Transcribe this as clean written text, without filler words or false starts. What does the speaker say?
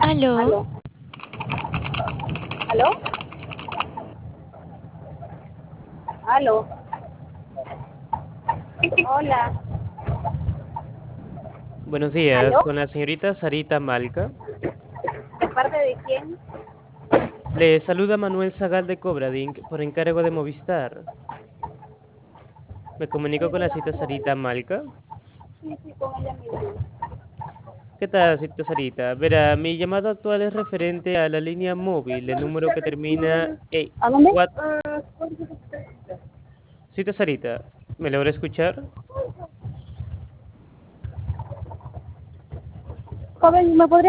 Aló, Aló, aló, aló. Hola, Buenos días, aló. con la señorita Sarita Malca. ¿De parte de quién? Le saluda Manuel Zagal de Cobrading por encargo de Movistar. Me Sí, comunico con la dígame, cita Sarita Malca. sí, con ella misma. ¿Qué tal, cita Sarita? Verá, mi llamado actual es referente a la línea móvil, el número que termina en ¿A dónde? 4. Cita Sarita, ¿me logra escuchar? Joven, ¿me podría